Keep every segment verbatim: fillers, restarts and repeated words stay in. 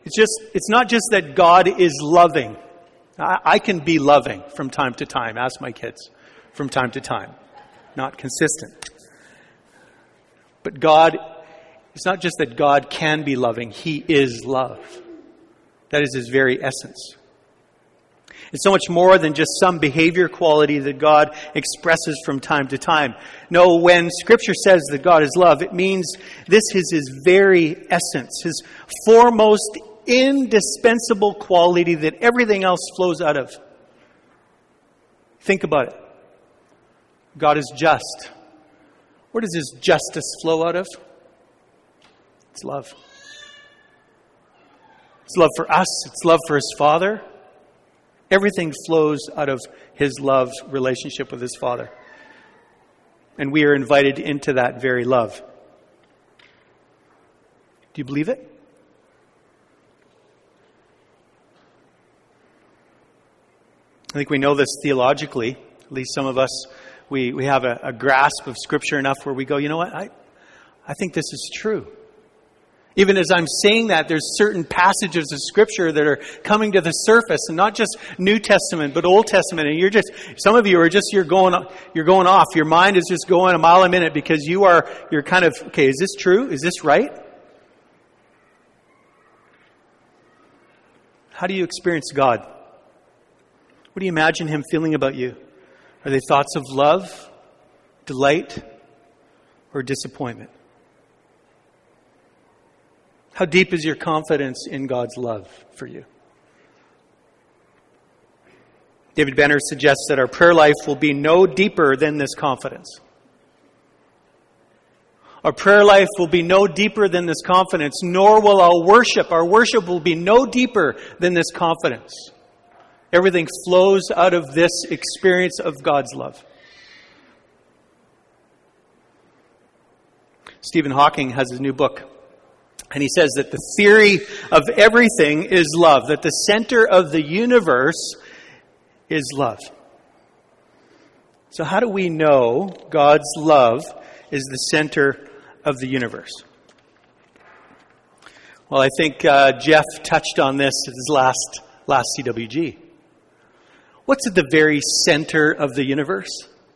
It's just, it's not just that God is loving. I, I can be loving from time to time. Ask my kids. From time to time. Not consistent. But God, it's not just that God can be loving. He is love. That is His very essence. It's so much more than just some behavior quality that God expresses from time to time. No, when Scripture says that God is love, it means this is His very essence, His foremost indispensable quality that everything else flows out of. Think about it. God is just. Where does His justice flow out of? It's love. It's love for us. It's love for His Father. Everything flows out of His love relationship with His Father. And we are invited into that very love. Do you believe it? I think we know this theologically. At least some of us, we, we have a, a grasp of Scripture enough where we go, you know what, I, I think this is true. Even as I'm saying that, there's certain passages of Scripture that are coming to the surface, and not just New Testament, but Old Testament. And you're just, some of you are just, you're going, you're going off. Your mind is just going a mile a minute because you are, you're kind of, okay, is this true? Is this right? How do you experience God? What do you imagine Him feeling about you? Are they thoughts of love, delight, or disappointment? How deep is your confidence in God's love for you? David Benner suggests that our prayer life will be no deeper than this confidence. Our prayer life will be no deeper than this confidence, nor will our worship. Our worship will be no deeper than this confidence. Everything flows out of this experience of God's love. Stephen Hawking has a new book. And he says that the theory of everything is love. That the center of the universe is love. So how do we know God's love is the center of the universe? Well, I think uh, Jeff touched on this at his last, last C W G. What's at the very center of the universe?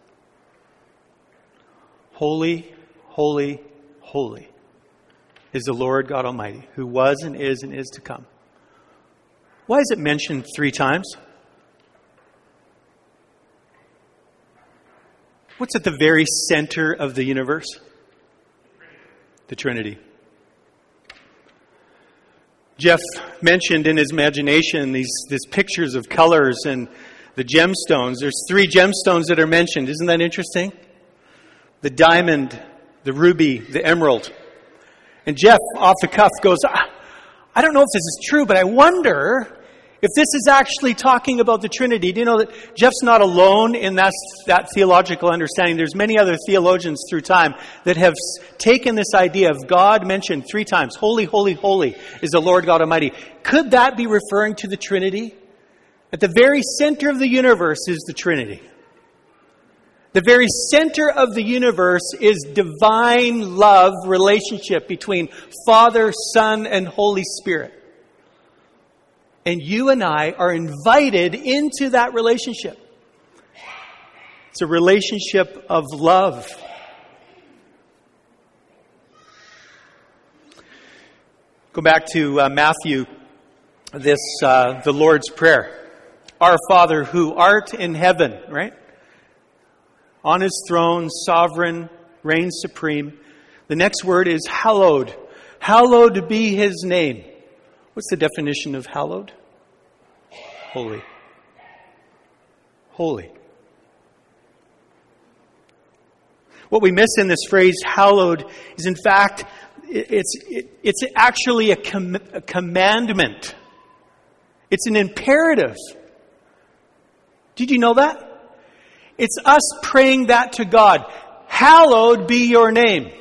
Holy, holy, holy is the Lord God Almighty, who was and is and is to come. Why is it mentioned three times? What's at the very center of the universe? The Trinity. Jeff mentioned in his imagination these, these pictures of colors and the gemstones. There's three gemstones that are mentioned. Isn't that interesting? The diamond, the ruby, the emerald. And Jeff, off the cuff, goes, I don't know if this is true, but I wonder if this is actually talking about the Trinity. Do you know that Jeff's not alone in that, that theological understanding? There's many other theologians through time that have taken this idea of God mentioned three times. Holy, holy, holy is the Lord God Almighty. Could that be referring to the Trinity? At the very center of the universe is the Trinity. The very center of the universe is divine love relationship between Father, Son, and Holy Spirit. And you and I are invited into that relationship. It's a relationship of love. Go back to uh, Matthew, this uh, the Lord's Prayer. Our Father who art in heaven, right? On His throne, sovereign, reigns supreme. The next word is hallowed. Hallowed be His name. What's the definition of hallowed? Holy. Holy. What we miss in this phrase, hallowed, is in fact, it's, it, it's actually a, com- a commandment. It's an imperative. Did you know that? It's us praying that to God. Hallowed be your name.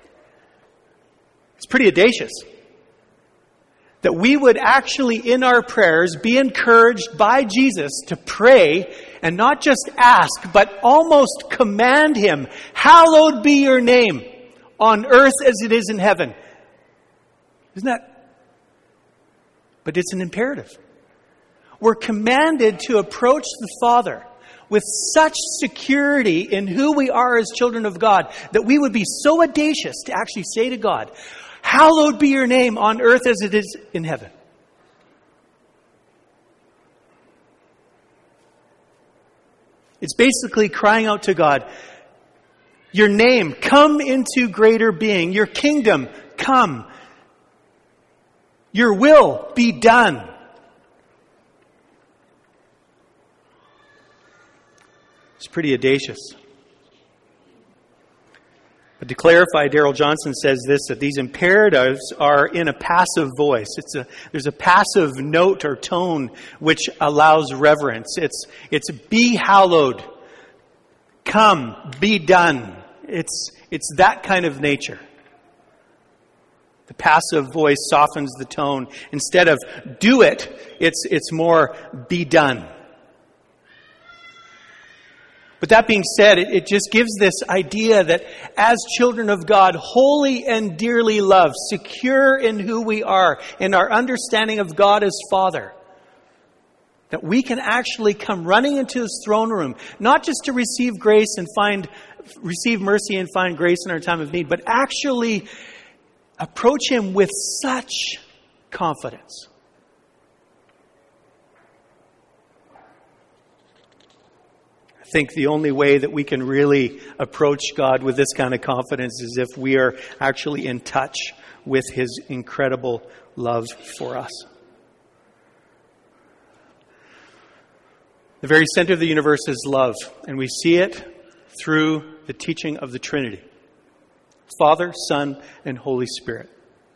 It's pretty audacious. That we would actually, in our prayers, be encouraged by Jesus to pray and not just ask, but almost command Him, hallowed be your name on earth as it is in heaven. Isn't that? but it's an imperative. We're commanded to approach the Father with such security in who we are as children of God that we would be so audacious to actually say to God, "Hallowed be your name on earth as it is in heaven." It's basically crying out to God, "Your name, come into greater being. Your kingdom, come. Your will be done." It's pretty audacious. But to clarify, Darrell Johnson says this, that these imperatives are in a passive voice. It's a, there's a passive note or tone which allows reverence. It's, it's be hallowed, come, be done. It's, it's that kind of nature. The passive voice softens the tone. Instead of do it, it's, it's more be done. But that being said, it, it just gives this idea that as children of God, holy and dearly loved, secure in who we are, in our understanding of God as Father, that we can actually come running into His throne room, not just to receive grace and find, receive mercy and find grace in our time of need, but actually approach Him with such confidence. I think the only way that we can really approach God with this kind of confidence is if we are actually in touch with His incredible love for us. The very center of the universe is love, and we see it through the teaching of the Trinity. Father, Son, and Holy Spirit.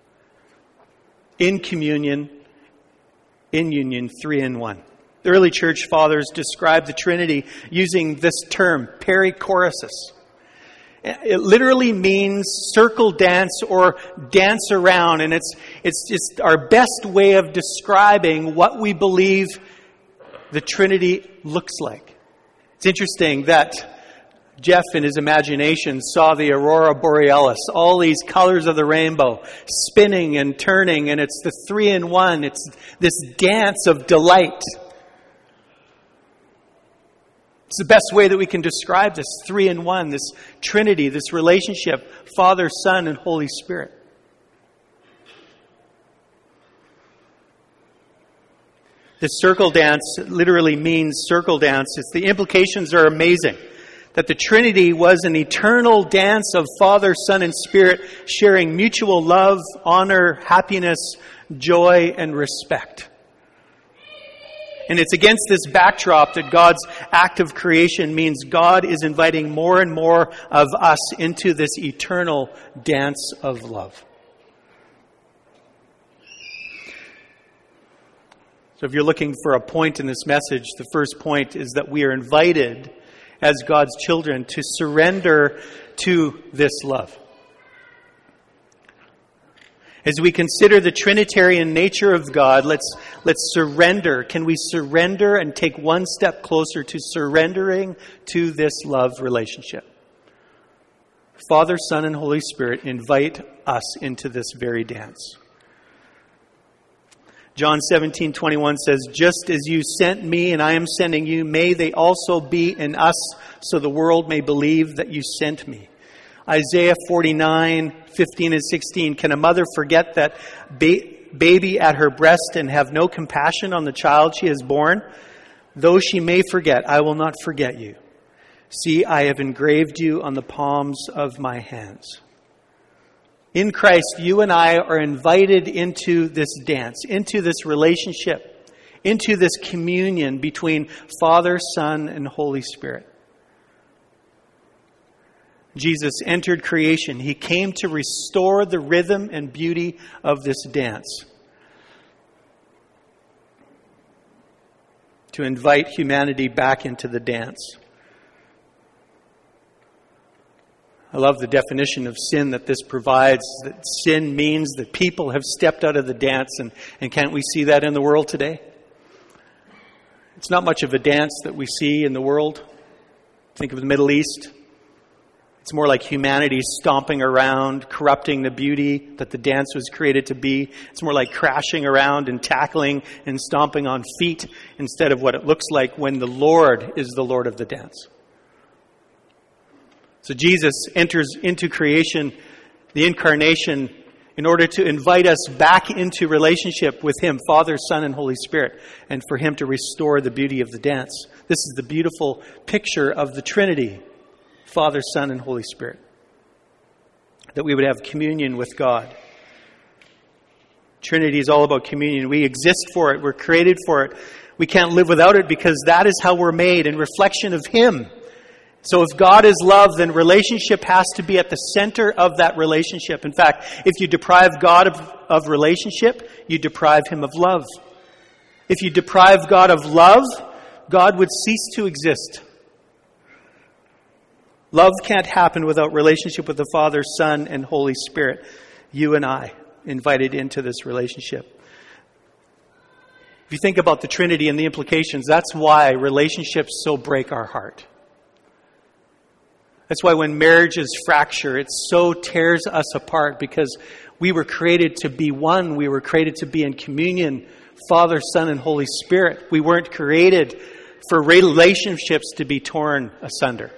In communion, in union, three in one. The early church fathers described the Trinity using this term, perichoresis. It literally means circle dance or dance around, and it's it's just our best way of describing what we believe the Trinity looks like. It's interesting that Jeff, in his imagination, saw the aurora borealis, all these colors of the rainbow, spinning and turning, and it's the three in one. It's this dance of delight. It's the best way that we can describe this three in one, this Trinity, this relationship, Father, Son, and Holy Spirit. This circle dance literally means circle dance. It's, the implications are amazing. That the Trinity was an eternal dance of Father, Son, and Spirit, sharing mutual love, honor, happiness, joy, and respect. And it's against this backdrop that God's act of creation means God is inviting more and more of us into this eternal dance of love. So if you're looking for a point in this message, the first point is that we are invited as God's children to surrender to this love. As we consider the Trinitarian nature of God, let's let's surrender. Can we surrender and take one step closer to surrendering to this love relationship? Father, Son, and Holy Spirit invite us into this very dance. John seventeen twenty-one says, "Just as you sent me and I am sending you, may they also be in us, so the world may believe that you sent me." Isaiah forty-nine fifteen and sixteen, "Can a mother forget that ba- baby at her breast and have no compassion on the child she has borne? Though she may forget, I will not forget you. See, I have engraved you on the palms of my hands." In Christ, you and I are invited into this dance, into this relationship, into this communion between Father, Son, and Holy Spirit. Jesus entered creation. He came to restore the rhythm and beauty of this dance, to invite humanity back into the dance. I love the definition of sin that this provides, that sin means that people have stepped out of the dance, and, and can't we see that in the world today? It's not much of a dance that we see in the world. Think of the Middle East. It's more like humanity stomping around, corrupting the beauty that the dance was created to be. It's more like crashing around and tackling and stomping on feet instead of what it looks like when the Lord is the Lord of the dance. So Jesus enters into creation, the incarnation, in order to invite us back into relationship with Him, Father, Son, and Holy Spirit, and for Him to restore the beauty of the dance. This is the beautiful picture of the Trinity, Father, Son, and Holy Spirit. That we would have communion with God. Trinity is all about communion. We exist for it. We're created for it. We can't live without it because that is how we're made, in reflection of Him. So if God is love, then relationship has to be at the center of that relationship. In fact, if you deprive God of, of relationship, you deprive Him of love. If you deprive God of love, God would cease to exist. Love can't happen without relationship with the Father, Son, and Holy Spirit. You and I invited into this relationship. If you think about the Trinity and the implications, that's why relationships so break our heart. That's why when marriages fracture, it so tears us apart, because we were created to be one. We were created to be in communion, Father, Son, and Holy Spirit. We weren't created for relationships to be torn asunder.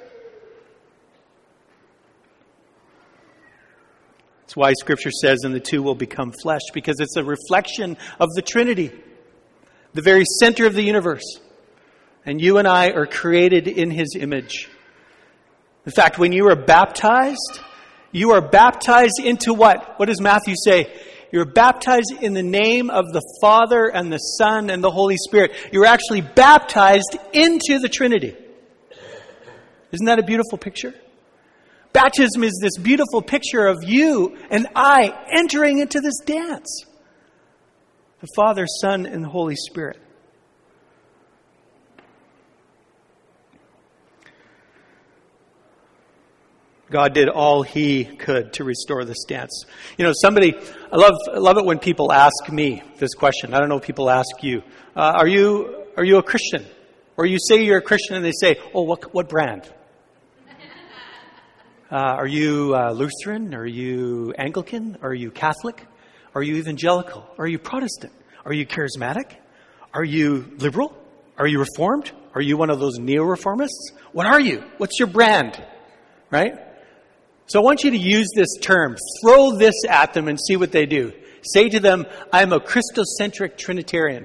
That's why Scripture says, and the two will become flesh, because it's a reflection of the Trinity, the very center of the universe. And you and I are created in His image. In fact, when you are baptized, you are baptized into what? What does Matthew say? You're baptized in the name of the Father and the Son and the Holy Spirit. You're actually baptized into the Trinity. Isn't that a beautiful picture? Baptism is this beautiful picture of you and I entering into this dance. The Father, Son, and the Holy Spirit. God did all He could to restore this dance. You know, somebody, I love I love it when people ask me this question. I don't know if people ask you, uh, are you are you a Christian? Or you say you're a Christian and they say, oh, what what brand? Uh, are you uh, Lutheran? Are you Anglican? Are you Catholic? Are you evangelical? Are you Protestant? Are you charismatic? Are you liberal? Are you Reformed? Are you one of those neo-reformists? What are you? What's your brand? Right? So I want you to use this term. Throw this at them and see what they do. Say to them, I'm a Christocentric Trinitarian.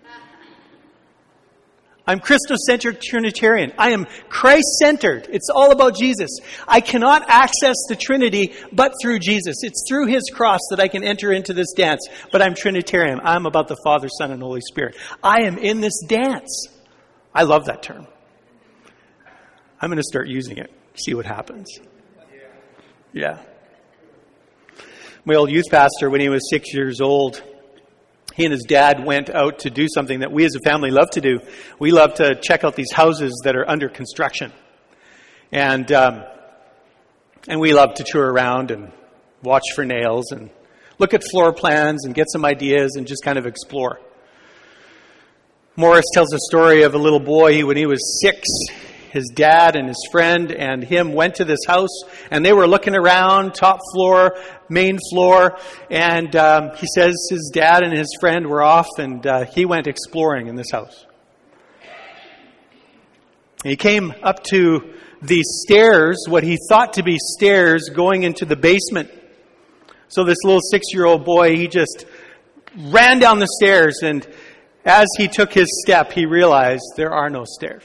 I'm Christocentric Trinitarian. I am Christ-centered. It's all about Jesus. I cannot access the Trinity but through Jesus. It's through His cross that I can enter into this dance. But I'm Trinitarian. I'm about the Father, Son, and Holy Spirit. I am in this dance. I love that term. I'm going to start using it. See what happens. Yeah. My old youth pastor, when he was six years old, he and his dad went out to do something that we as a family love to do. We love to check out these houses that are under construction. And um, and we love to tour around and watch for nails and look at floor plans and get some ideas and just kind of explore. Morris tells a story of a little boy when he was six. His dad and his friend and him went to this house, and they were looking around, top floor, main floor, and um, he says his dad and his friend were off, and uh, he went exploring in this house. And he came up to the stairs, what he thought to be stairs, going into the basement. So this little six-year-old boy, he just ran down the stairs, and as he took his step, he realized there are no stairs.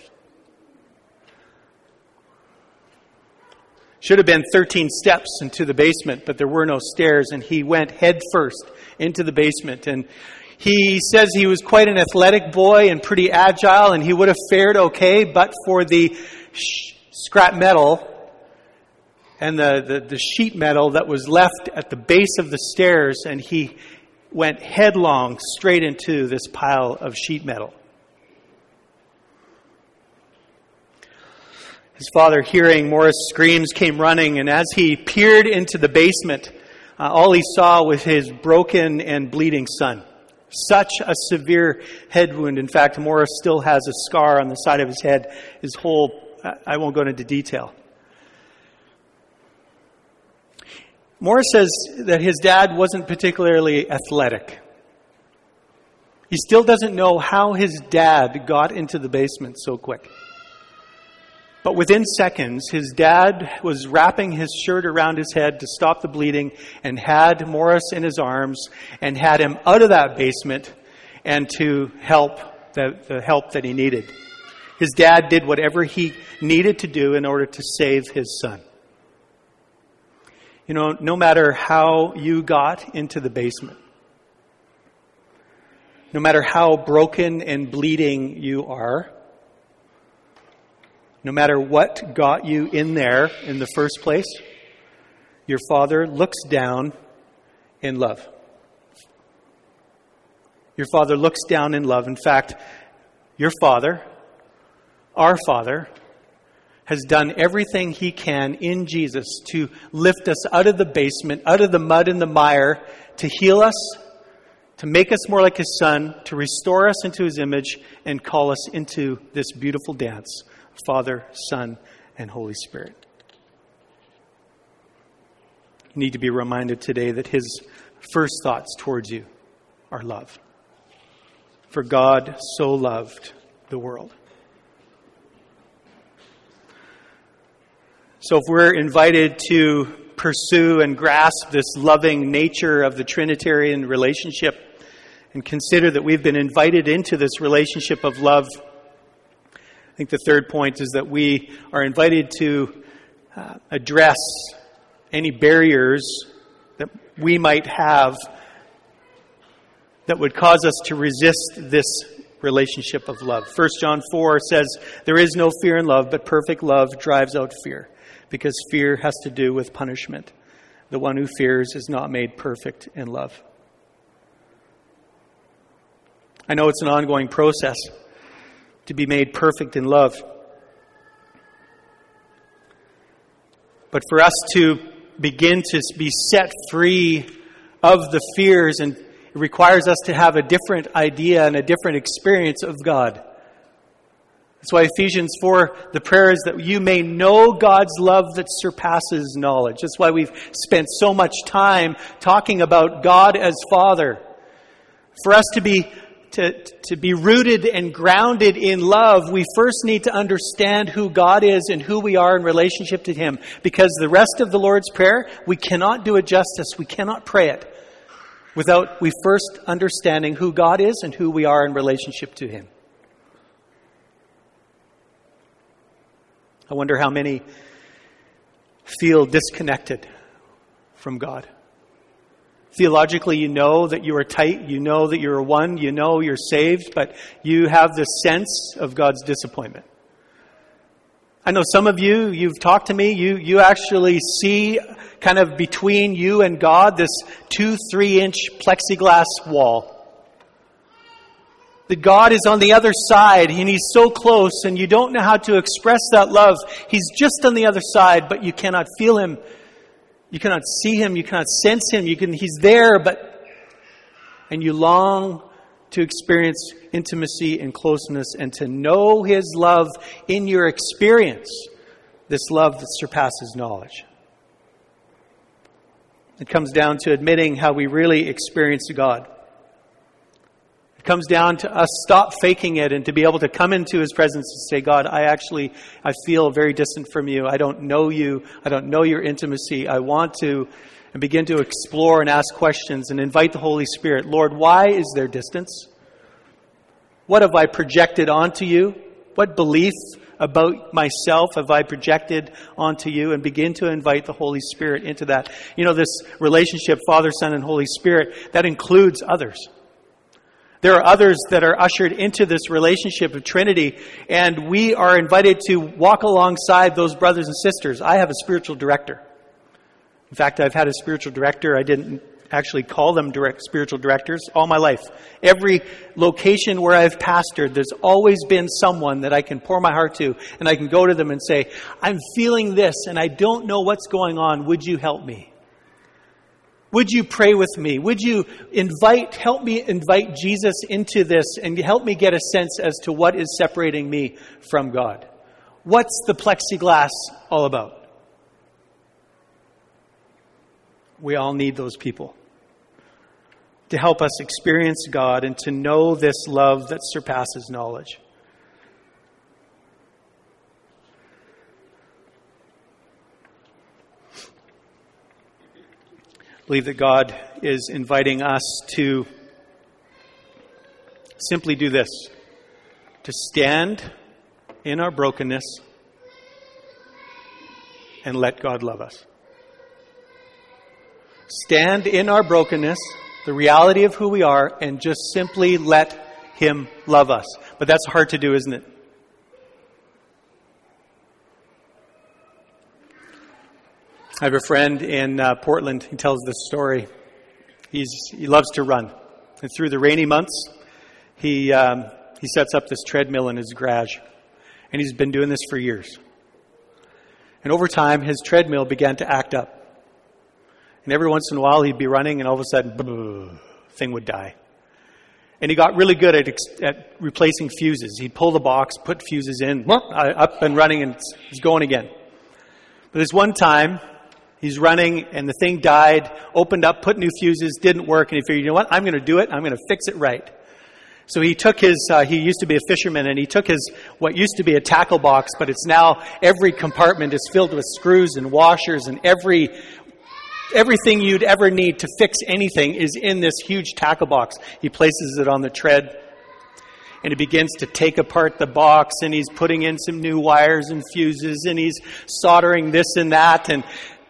Should have been thirteen steps into the basement, but there were no stairs, and he went head first into the basement. And he says he was quite an athletic boy and pretty agile, and he would have fared okay, but for the sh- scrap metal and the, the, the sheet metal that was left at the base of the stairs, and he went headlong straight into this pile of sheet metal. His father, hearing Morris' screams, came running, and as he peered into the basement, uh, all he saw was his broken and bleeding son. Such a severe head wound. In fact, Morris still has a scar on the side of his head. His whole, I won't go into detail. Morris says that his dad wasn't particularly athletic. He still doesn't know how his dad got into the basement so quick. But within seconds, his dad was wrapping his shirt around his head to stop the bleeding and had Morris in his arms and had him out of that basement and to help the, the help that he needed. His dad did whatever he needed to do in order to save his son. You know, no matter how you got into the basement, no matter how broken and bleeding you are, no matter what got you in there in the first place, your Father looks down in love. Your Father looks down in love. In fact, your Father, our Father, has done everything He can in Jesus to lift us out of the basement, out of the mud and the mire, to heal us, to make us more like His Son, to restore us into His image, and call us into this beautiful dance. Father, Son, and Holy Spirit. You need to be reminded today that His first thoughts towards you are love. For God so loved the world. So if we're invited to pursue and grasp this loving nature of the Trinitarian relationship and consider that we've been invited into this relationship of love, I think the third point is that we are invited to uh, address any barriers that we might have that would cause us to resist this relationship of love. First John four says, "There is no fear in love, but perfect love drives out fear, because fear has to do with punishment. The one who fears is not made perfect in love." I know it's an ongoing process to be made perfect in love. But for us to begin to be set free of the fears, and it requires us to have a different idea and a different experience of God. That's why Ephesians four, the prayer is that you may know God's love that surpasses knowledge. That's why we've spent so much time talking about God as Father. For us to be To, to be rooted and grounded in love, we first need to understand who God is and who we are in relationship to Him. Because the rest of the Lord's Prayer, we cannot do it justice. We cannot pray it without we first understanding who God is and who we are in relationship to Him. I wonder how many feel disconnected from God. Theologically, you know that you are tight, you know that you're one, you know you're saved, but you have the sense of God's disappointment. I know some of you, you've talked to me, you, you actually see kind of between you and God this two, three inch plexiglass wall. That God is on the other side and He's so close and you don't know how to express that love. He's just on the other side, but you cannot feel Him. You cannot see Him, you cannot sense Him, you can He's there, but and you long to experience intimacy and closeness and to know His love in your experience, this love that surpasses knowledge. It comes down to admitting how we really experience God. It comes down to us stop faking it and to be able to come into His presence and say, God, I actually, I feel very distant from you. I don't know you. I don't know your intimacy. I want to, and begin to explore and ask questions and invite the Holy Spirit. Lord, why is there distance? What have I projected onto you? What belief about myself have I projected onto you? And begin to invite the Holy Spirit into that. You know, this relationship, Father, Son, and Holy Spirit, that includes others. There are others that are ushered into this relationship of Trinity, and we are invited to walk alongside those brothers and sisters. I have a spiritual director. In fact, I've had a spiritual director. I didn't actually call them direct spiritual directors all my life. Every location where I've pastored, there's always been someone that I can pour my heart to, and I can go to them and say, I'm feeling this, and I don't know what's going on. Would you help me? Would you pray with me? Would you invite, help me invite Jesus into this and help me get a sense as to what is separating me from God? What's the plexiglass all about? We all need those people to help us experience God and to know this love that surpasses knowledge. I believe that God is inviting us to simply do this, to stand in our brokenness and let God love us. Stand in our brokenness, the reality of who we are, and just simply let Him love us. But that's hard to do, isn't it? I have a friend in uh, Portland. He tells this story. He's, he loves to run. And through the rainy months, he um, he sets up this treadmill in his garage. And he's been doing this for years. And over time, his treadmill began to act up. And every once in a while, he'd be running, and all of a sudden, the thing would die. And he got really good at, ex- at replacing fuses. He'd pull the box, put fuses in, up and running, and it's, it's going again. But this one time, he's running, and the thing died, opened up, put new fuses, didn't work, and he figured, you know what, I'm going to do it, I'm going to fix it right. So he took his, uh, he used to be a fisherman, and he took his, what used to be a tackle box, but it's now, every compartment is filled with screws and washers, and every, everything you'd ever need to fix anything is in this huge tackle box. He places it on the tread, and he begins to take apart the box, and he's putting in some new wires and fuses, and he's soldering this and that, and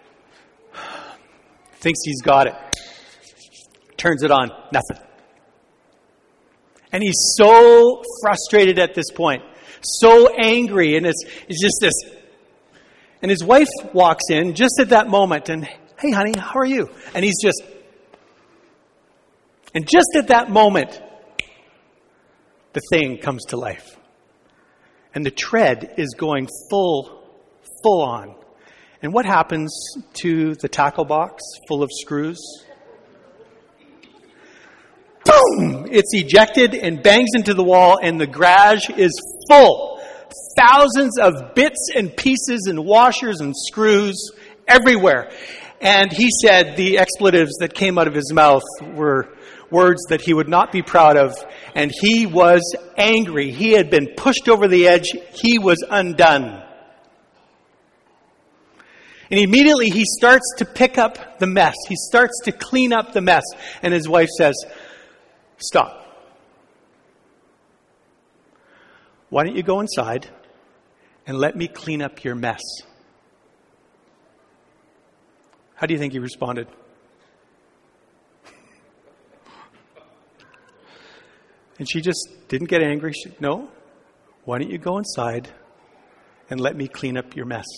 thinks he's got it. Turns it on. Nothing. And he's so frustrated at this point. So angry. And it's, it's just this. And his wife walks in just at that moment. And, hey, honey, how are you? And he's just... And just at that moment, the thing comes to life. And the tread is going full, full on. And what happens to the tackle box full of screws? Boom! It's ejected and bangs into the wall, and the garage is full. Thousands of bits and pieces and washers and screws everywhere. And he said the expletives that came out of his mouth were words that he would not be proud of. And he was angry. He had been pushed over the edge. He was undone. And immediately he starts to pick up the mess. He starts to clean up the mess. And his wife says, stop. Why don't you go inside and let me clean up your mess? How do you think he responded? And she just didn't get angry. She, no. Why don't you go inside and let me clean up your mess?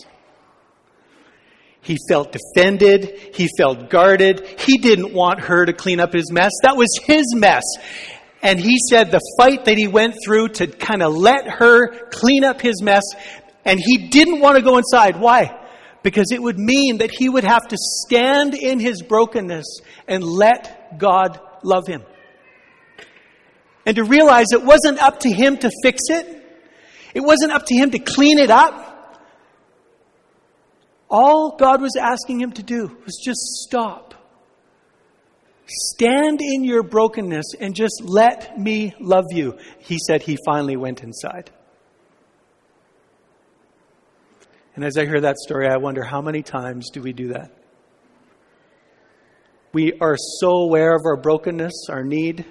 He felt defended. He felt guarded. He didn't want her to clean up his mess. That was his mess. And he said the fight that he went through to kind of let her clean up his mess, and he didn't want to go inside. Why? Because it would mean that he would have to stand in his brokenness and let God love him. And to realize it wasn't up to him to fix it. It wasn't up to him to clean it up. All God was asking him to do was just stop. Stand in your brokenness and just let me love you. He said he finally went inside. And as I hear that story, I wonder how many times do we do that? We are so aware of our brokenness, our need.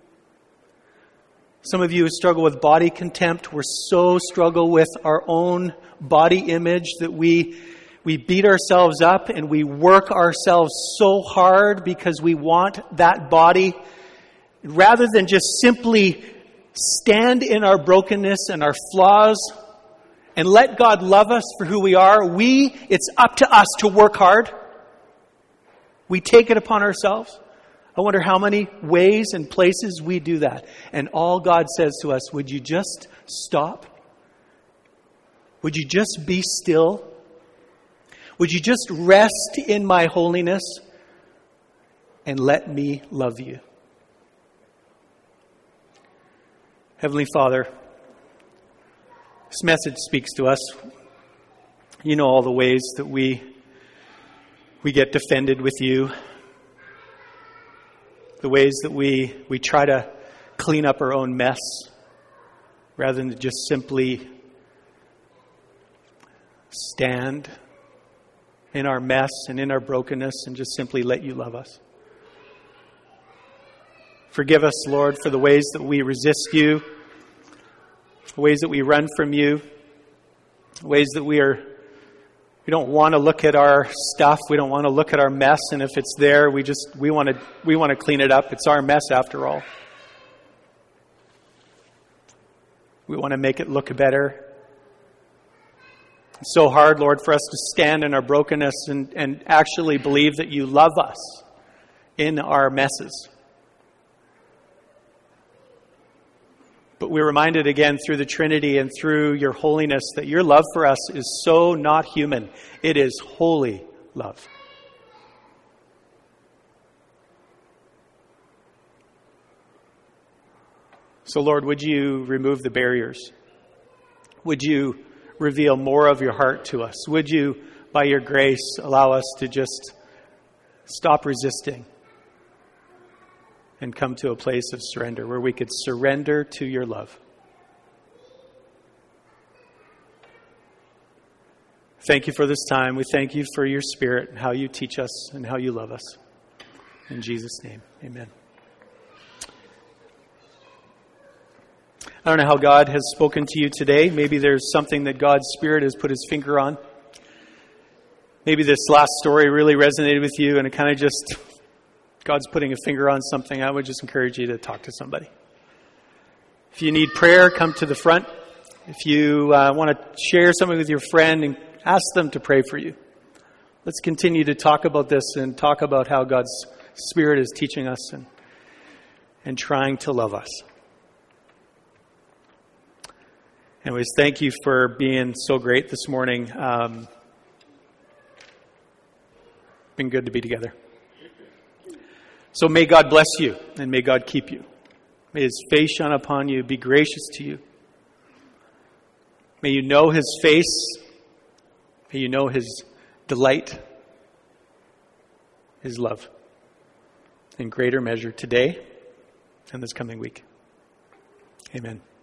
Some of you struggle with body contempt. We're so struggle with our own body image that we we beat ourselves up and we work ourselves so hard because we want that body. Rather than just simply stand in our brokenness and our flaws and let God love us for who we are, we, it's up to us to work hard. We take it upon ourselves. I wonder how many ways and places we do that. And all God says to us, would you just stop? Would you just be still? Would you just rest in my holiness and let me love you? Heavenly Father, this message speaks to us. You know all the ways that we we get defended with you. The ways that we, we try to clean up our own mess rather than just simply stand in our mess and in our brokenness and just simply let you love us. Forgive us, Lord, for the ways that we resist you, the ways that we run from you, the ways that we are we don't want to look at our stuff, we don't want to look at our mess, and if it's there, we just we want to we want to clean it up. It's our mess after all. We want to make it look better. It's so hard, Lord, for us to stand in our brokenness and, and actually believe that you love us in our messes. But we're reminded again through the Trinity and through your holiness that your love for us is so not human. It is holy love. So, Lord, would you remove the barriers? Would you reveal more of your heart to us? Would you, by your grace, allow us to just stop resisting and come to a place of surrender where we could surrender to your love? Thank you for this time. We thank you for your Spirit and how you teach us and how you love us. In Jesus' name, amen. I don't know how God has spoken to you today. Maybe there's something that God's Spirit has put his finger on. Maybe this last story really resonated with you and it kind of just, God's putting a finger on something. I would just encourage you to talk to somebody. If you need prayer, come to the front. If you uh, want to share something with your friend, and ask them to pray for you. Let's continue to talk about this and talk about how God's Spirit is teaching us and, and trying to love us. Anyways, thank you for being so great this morning. Um, been good to be together. So may God bless you and may God keep you. May his face shine upon you, be gracious to you. May you know his face. May you know his delight, his love in greater measure today and this coming week. Amen.